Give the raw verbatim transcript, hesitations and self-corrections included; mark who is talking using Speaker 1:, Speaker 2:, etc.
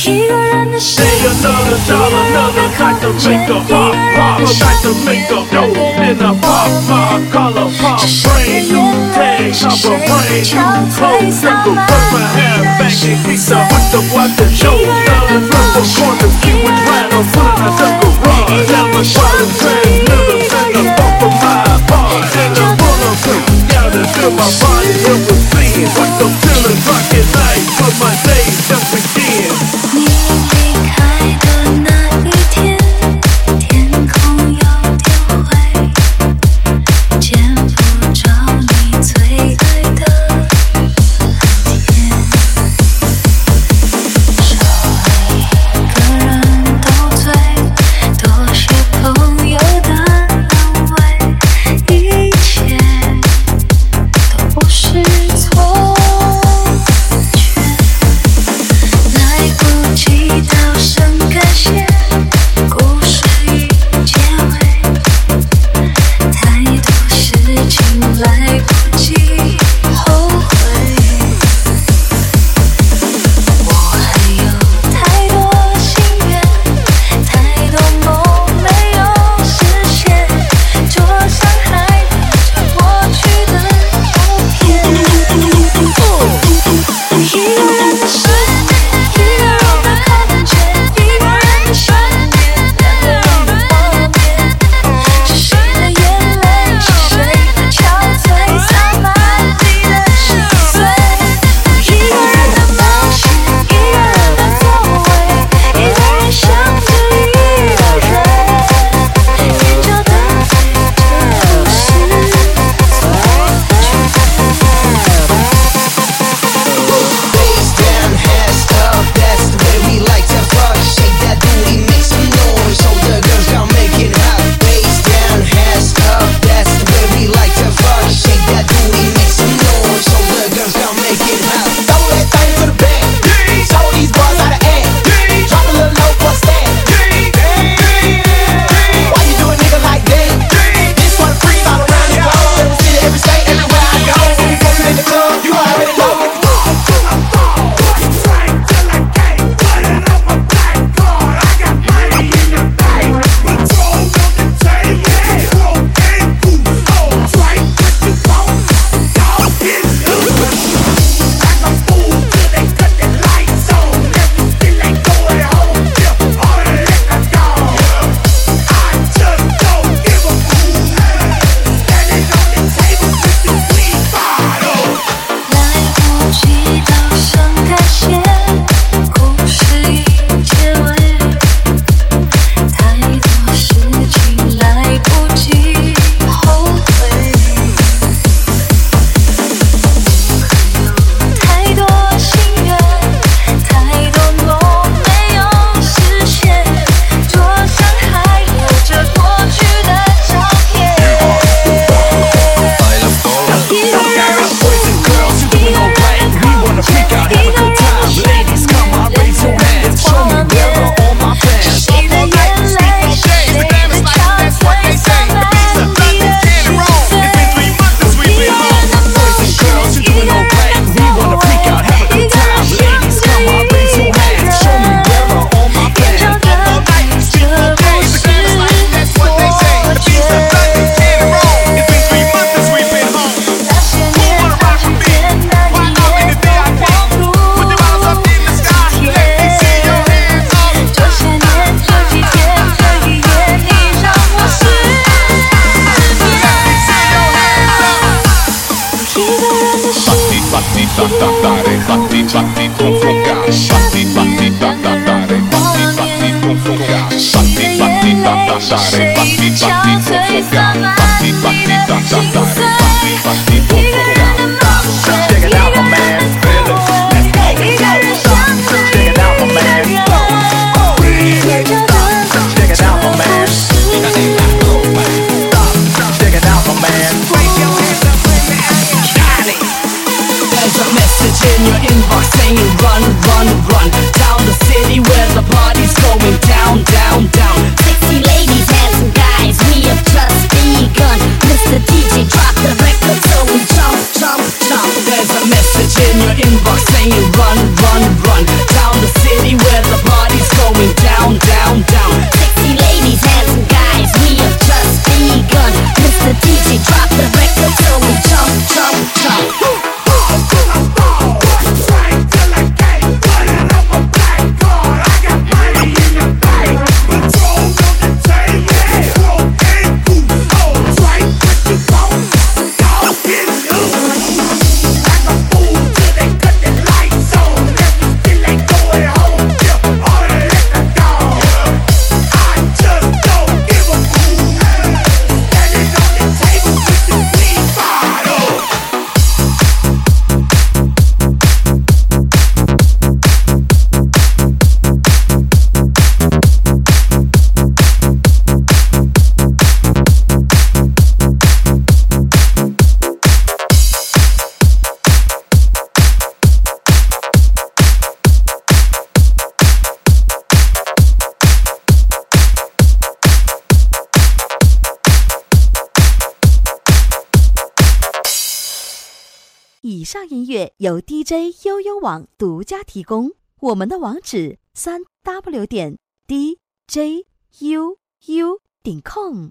Speaker 1: Say another dollar, another night to make a pop, pop, a night to make a dope in a pop, my color pop, brand new tag, top of brand new clothes, single put my hand back and keep the what the what the show, dollars from the corners, keep it right on front, I took a run, never try to transmitters in the bump of my part, and the bulletproof, gotta feel my body, it was bleeding, what the feeling, rockin' night, for my days just begin.
Speaker 2: 你离开的那一天，天空有点灰，见不着你最爱的蓝天。少一个人斗嘴，多些朋友的安慰，一切都不是错。道声感谢，故事已结尾，太多事情来不及后悔。我还有太多心愿，太多梦没有实现，桌上还留着过去的照片。一个人的世界，一个人的看见，一个人的想念，两个人的画面，是谁的眼泪，是谁的憔悴，洒满地的心碎。一个人的梦想，一个人的座位，一个人想着一个人，眼角的泪，这不是错
Speaker 3: in your inbox saying run, run, run down the city where the party's going down, down, down.
Speaker 4: Sexy ladies, handsome guys, we have just begun. Mister D J, drop the record so we jump, jump
Speaker 5: 以上音乐由 D J 悠悠网独家提供，我们的网址三 w 点 d j u u 点 com。